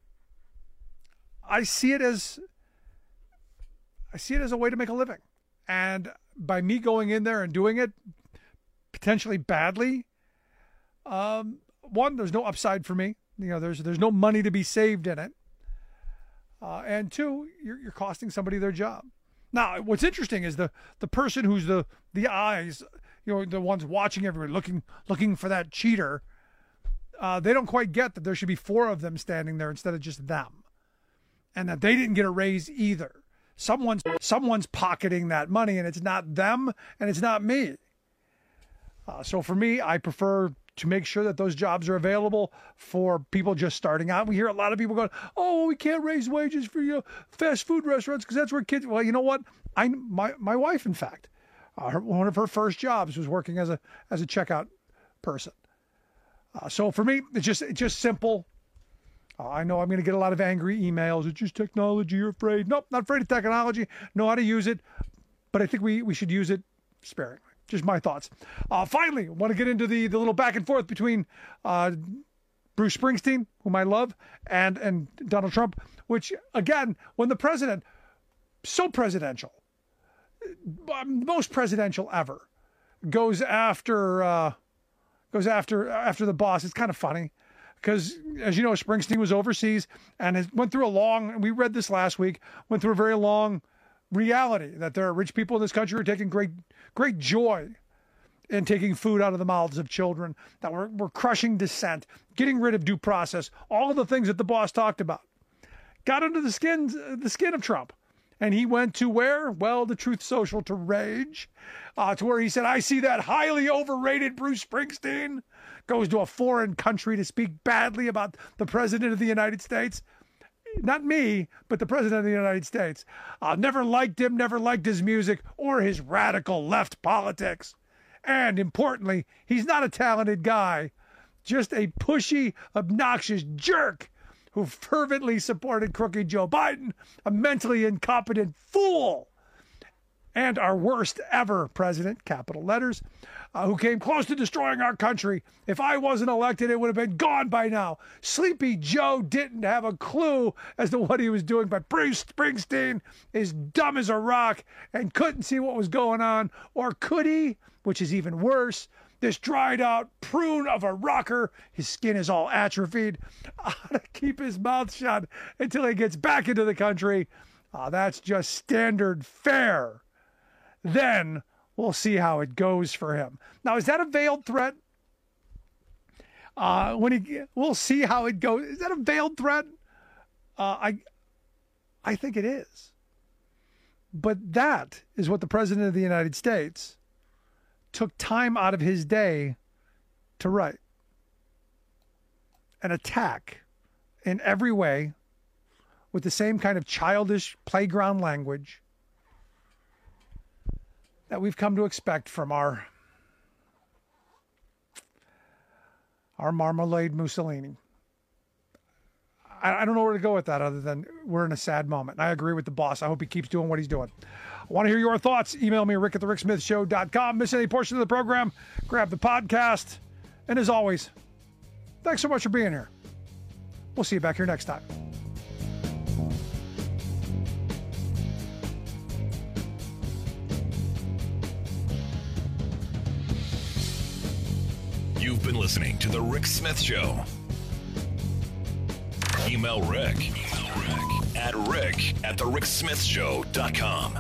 J: see it as a way to make a living. And by me going in there and doing it potentially badly, one, there's no upside for me. There's no money to be saved in it. And two, you're costing somebody their job. Now, what's interesting is the person who's the eyes, the ones watching everybody, looking for that cheater. They don't quite get that there should be 4 of them standing there instead of just them, and that they didn't get a raise either. Someone's pocketing that money, and it's not them, and it's not me. So for me, I prefer to make sure that those jobs are available for people just starting out. We hear a lot of people going, "Oh, we can't raise wages for fast food restaurants because that's where kids." Well, you know what? My wife, in fact, one of her first jobs was working as a checkout person. So for me, it's just simple. I know I'm going to get a lot of angry emails. It's just technology. You're afraid. Nope, not afraid of technology. Know how to use it, but I think we should use it sparingly. Just my thoughts. Finally, I want to get into the little back and forth between Bruce Springsteen, whom I love, and Donald Trump, which, again, when the president, so presidential, most presidential ever, goes after the boss, it's kind of funny. Because, as you know, Springsteen was overseas and went through we read this last week, went through a very long reality that there are rich people in this country who are taking great joy in taking food out of the mouths of children, that we're crushing dissent, getting rid of due process, all of the things that the boss talked about. Got under the skin of Trump. And he went to where? Well, the Truth Social to rage, to where he said, "I see that highly overrated Bruce Springsteen goes to a foreign country to speak badly about the President of the United States." Not me, but the President of the United States. Never liked him, never liked his music or his radical left politics. And importantly, he's not a talented guy, just a pushy, obnoxious jerk who fervently supported crooked Joe Biden, a mentally incompetent fool, and our worst ever president, capital letters, who came close to destroying our country. If I wasn't elected, it would have been gone by now. Sleepy Joe didn't have a clue as to what he was doing, but Bruce Springsteen is dumb as a rock and couldn't see what was going on. Or could he? Which is even worse. This dried out prune of a rocker, his skin is all atrophied, ought to keep his mouth shut until he gets back into the country. That's just standard fare. Then we'll see how it goes for him. Now, is that a veiled threat? We'll see how it goes. Is that a veiled threat? I think it is. But that is what the President of the United States took time out of his day to write. An attack in every way with the same kind of childish playground language that we've come to expect from our Marmalade Mussolini. I don't know where to go with that other than we're in a sad moment. And I agree with the boss. I hope he keeps doing what he's doing. I want to hear your thoughts. Email me, rick@thericksmithshow.com. Miss any portion of the program, grab the podcast. And as always, thanks so much for being here. We'll see you back here next time.
I: You've been listening to The Rick Smith Show. Email Rick at rick@thericksmithshow.com.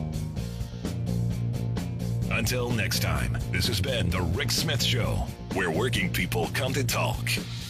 I: Until next time, this has been The Rick Smith Show, where working people come to talk.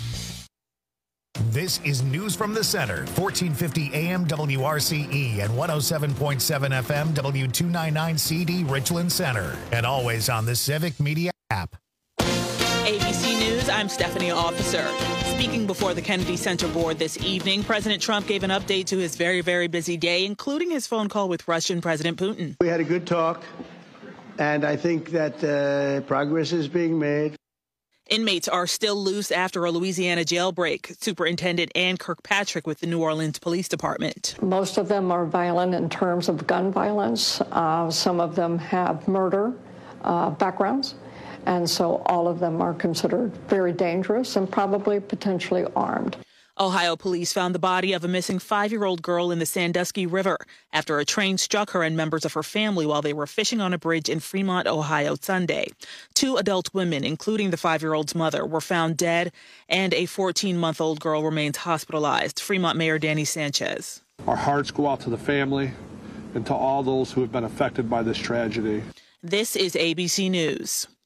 B: This is News from the Center, 1450 AM WRCE and 107.7 FM W299CD Richland Center, and always on the Civic Media app.
P: ABC News, I'm Stephanie Officer. Speaking before the Kennedy Center Board this evening, President Trump gave an update to his very, very busy day, including his phone call with Russian President Putin.
Q: We had a good talk, and I think that progress is being made.
P: Inmates are still loose after a Louisiana jailbreak. Superintendent Ann Kirkpatrick with the New Orleans Police Department.
R: Most of them are violent in terms of gun violence. Some of them have murder backgrounds. And so all of them are considered very dangerous and probably potentially armed.
P: Ohio police found the body of a missing 5-year-old girl in the Sandusky River after a train struck her and members of her family while they were fishing on a bridge in Fremont, Ohio, Sunday. 2 adult women, including the 5-year-old's mother, were found dead, and a 14-month-old girl remains hospitalized. Fremont Mayor Danny Sanchez.
S: Our hearts go out to the family and to all those who have been affected by this tragedy.
P: This is ABC News.